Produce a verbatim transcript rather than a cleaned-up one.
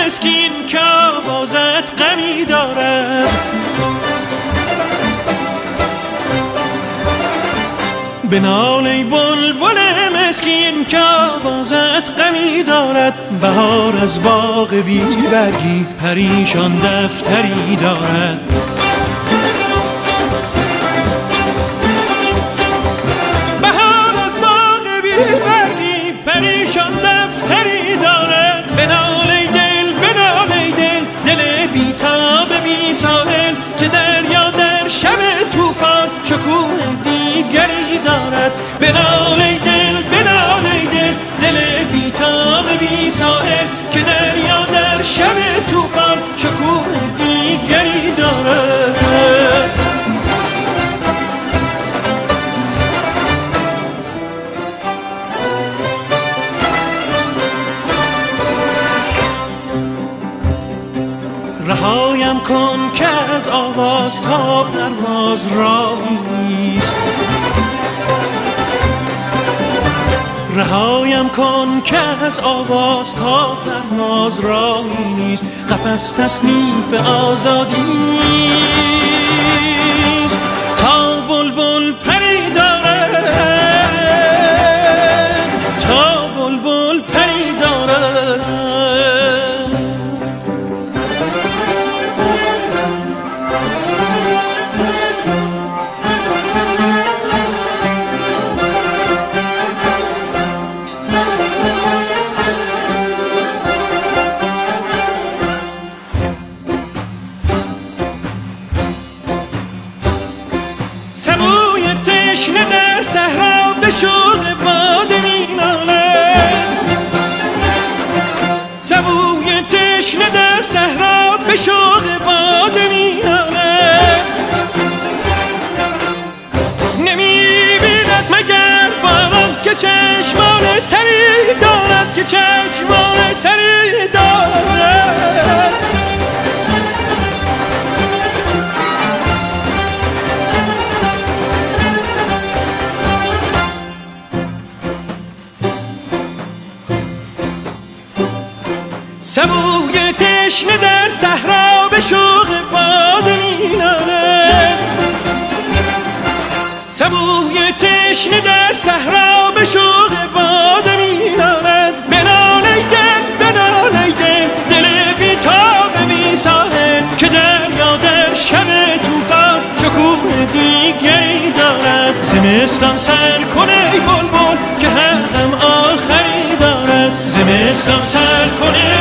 مسکین که آوازت غمی دارد، بنال ای بلبل مسکین که آوازت غمی دارد. بهار از باغ بی برگی پریشان دفتری دارد، بهار از باغ بی برگی پریشان دفتری دارد. بنال ای دل بنال ای دل دل بی تاب بی ساحل که دریا در شب طوفان شکوه دیگری دارد. بنال ای دل بنال ای دل دل بی تاب بی ساحل که دریا در شب طوفان شکوه دیگری دارد. رهایم کن که از آواز تا پرواز راهیست، رهایم کن که از آواز تا پرواز راهی نیست. قفس تصنیف آزادی است تا بلبل پری دارد، تا بلبل پری دارد. سبوی تشنه در صحرا به شوق باد مینالد، سبوی تشنه در صحرا به شوق باد مینالد. نمیبیند مگر باران که چشمان تری دارد، که چشمان تری دارد. سبوی تشنه در صحرا به شوق باد مینالد، سبوی تشنه در صحرا به شوق باد مینالد. بنال ای دل بنال ای دل دل بی تاب بی ساحل که دریا در شب طوفان شکوه دیگری دارد. زمستان سر کنه ای بلبل که هر غم آخری دارد، زمستان سر کنه